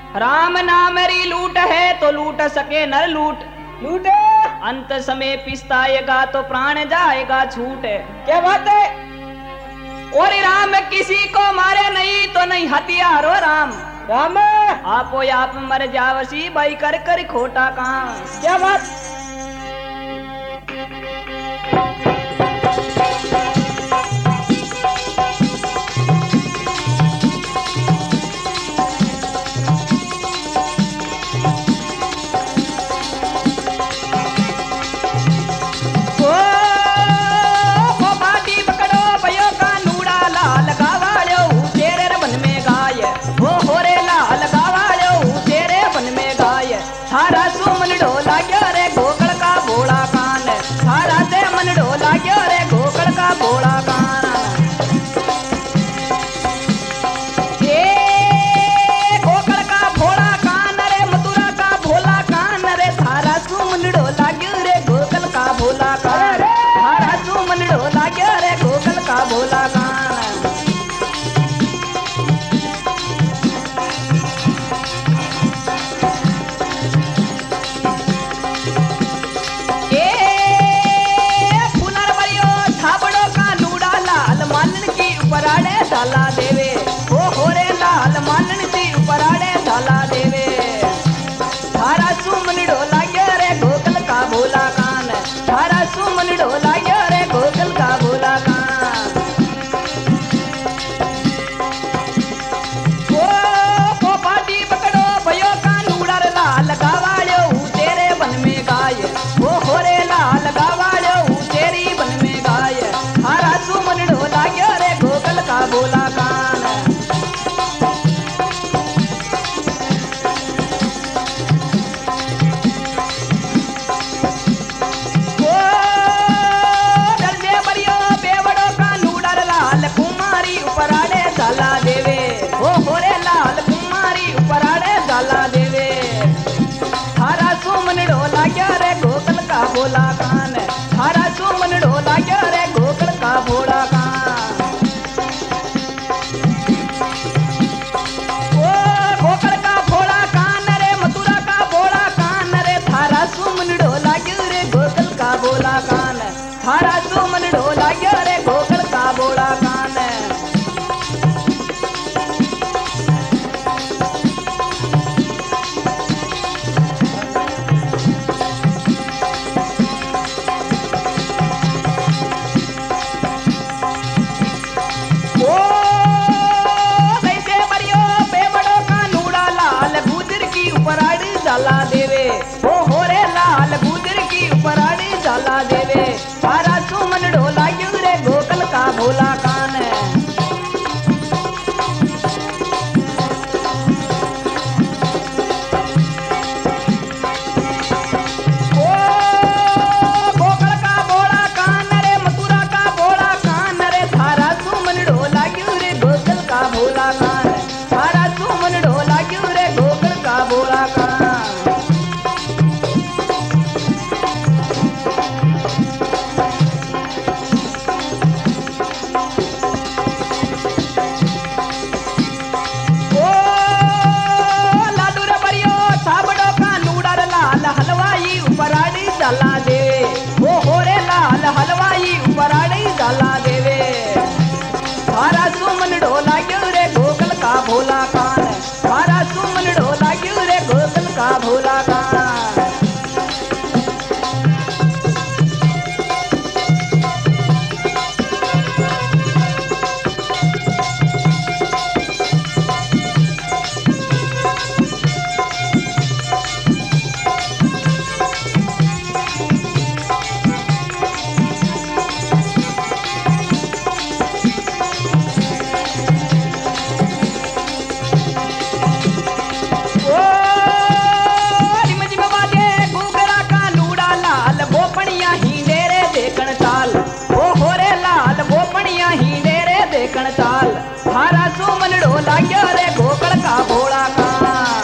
राम नाम री लूट है तो लूट सके नर लूट। लूटे अंत समय पिस्ताएगा तो प्राण जाएगा छूट। क्या बात है। और राम किसी को मारे नहीं तो नहीं हथियारो राम। राम आपो आप मर जावसी भाई कर कर खोटा काम। क्या बात। थारा सुमन ढोला गयो रे गोकड़ का भोला कान। थारा से मन ढोला गयो रे गोकड़ का भोला कान। ये गोकड़ का भोला कान रे मथुरा का भोला कान रे। थारा सुमन ढोला गयो रे गोकड़ का भोला कान। थारा सुमन ढोला गयो रे गोकड़ का भोला कान। झाला देवे ओ होरे लाल मानन सी उपराड़े झाला देवे। थारा सुमन ढोला गयो रे गोकल का भोला कान। थारा सुमन ढोला गयो रे गोकल का भोला कान। ओ पाटी पकड़ो भयो का नूड़र लाल गावाड़ो तेरे बन में गाय। ओ होरे लाल गावाड़ो तेरी बन में गाय। थारा सुमन ढोला गयो रे गोकल का भोला कान। ओ दर्जे बरियो बेवड़ो का नूडर लाल कुमारी उपराड़े झाला देवे। ओ होरे लाल कुमारी उपराड़े झाला देवे। थारा सुमन ढोला गयो रे गोकल का भोला कान। थारा सुमन ढोला गयो रे गोकल का भोला कान। भोला कान। थारा सुमन ढोला गयो रे गोकल का भोला कान। ओ जैसे बरियो बेवड़ो का नूड़ा लाल गुजर की उपराड़ी झाला देवे। ओ होरे लाल गुजर की उपराड़ी झाला देवे। थारा सुमन ढोला गयो रे गोकल का भोला कान। ओ गोकल का भोला कान रे मथुरा का भोला कान रे। थारा सुमन ढोला गयो रे गोकल का भोला कान। थारा सुमन ढोला गयो रे गोकल का भोला कान। झाला देवे। ओ होरे लाल हलवाई उपराड़ी झाला देवे। थारा सुमन ढोला गयो रे गोकल का भोला कान। थारा सुमन ढोला गयो रे गोकल का भोला कान। थारा सुमन ढोला गयो रे गोकल का भोला कान।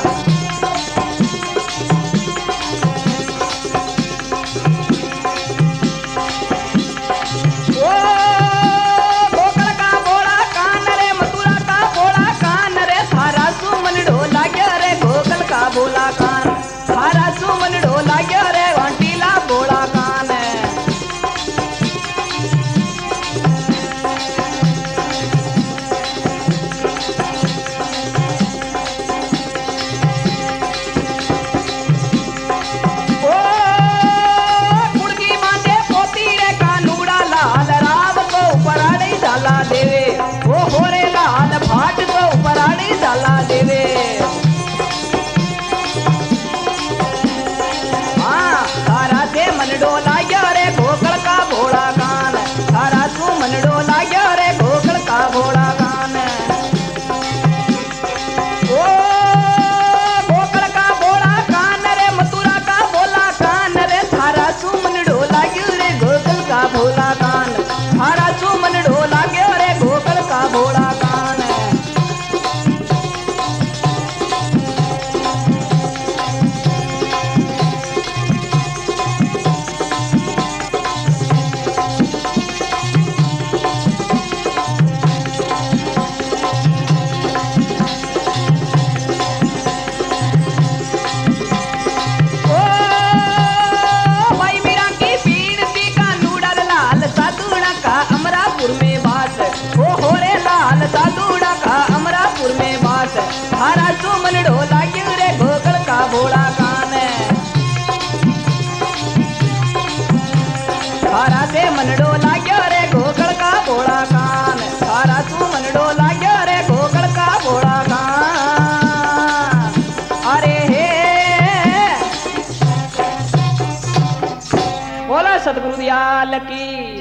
ओ गोकल का भोला कान रे मथुरा का भोला कान रे। थारा सुमन ढोला गयो रे गोकल लाग्यो रे गोकुल का भोला कान। ओ गोकुल का भोला कान रे मथुरा का भोला कान रे थारा सुमन ढोला लाग्यो रे गोकुल का भोला कान। थारा सुमन ढोला लाग्यो रे गोकुल का भोला कान। साधुड़ा का अमरापुर में बास थारा सुमन ढोला क्यों रे गोकुल का भोला कान। थारा से मन ढोला क्यों रे गोकुल का भोला कान। थारा सुमन ढोला क्यों रे गोकुल का भोला कान। अरे हे बोला सतगुरु दयाल की।